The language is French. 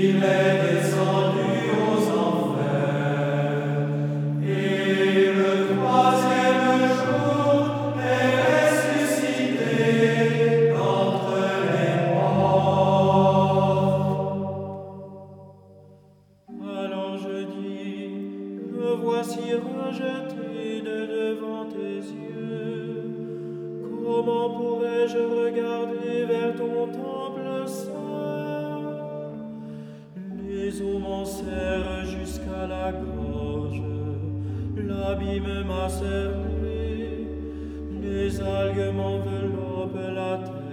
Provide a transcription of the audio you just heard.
Il est descendu aux enfers, et le troisième jour est ressuscité d'entre les morts. Alors je dis, me voici rejeté de devant tes yeux. Comment pourrais-je regarder vers ton temple saint? Les eaux m'en serrent jusqu'à la gorge, l'abîme m'a cerné, les algues m'enveloppent la tête.